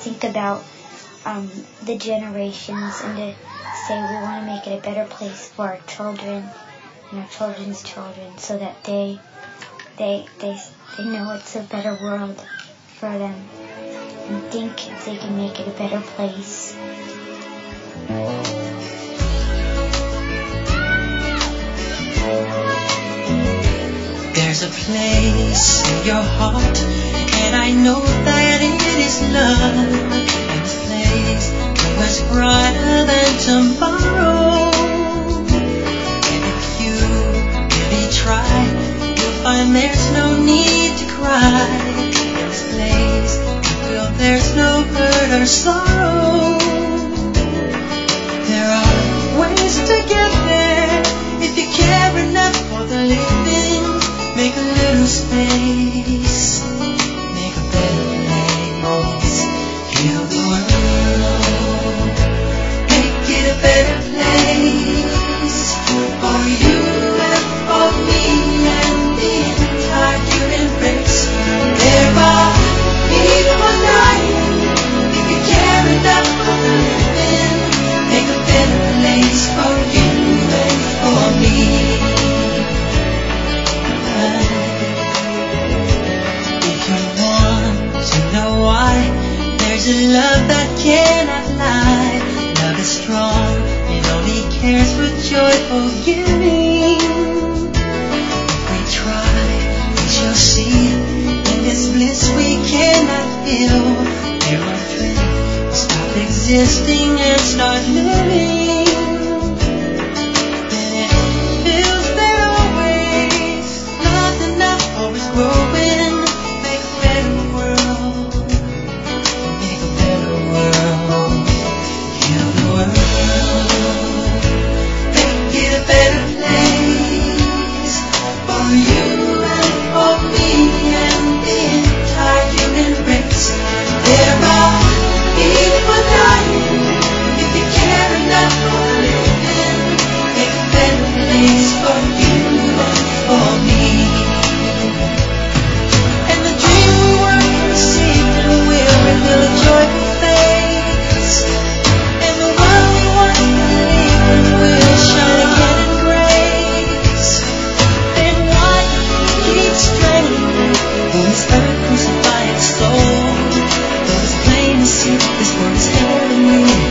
think about the generations and to say we want to make it a better place for our children and our children's children, so that they know it's a better world for them and think they can make it a better place. There's a place in your heart, and I know that it is love. And this place is much brighter than tomorrow. And if you really try, you'll find there's no need to cry. In this place, you feel there's no hurt or sorrow. There are ways to get there if you care enough for the living. Make a little space, make a better place, heal the world, make it a better place, for you and for me and the entire human race. There are people dying, if you care enough for the living, make a better place for you and for me. There's a love that cannot lie. Love is strong, it only cares for joyful giving. If we try, we shall see. In this bliss we cannot feel. There our dream will stop existing and start living. Then it feels that always not enough, always growing. Make a better world. This world is heavenly.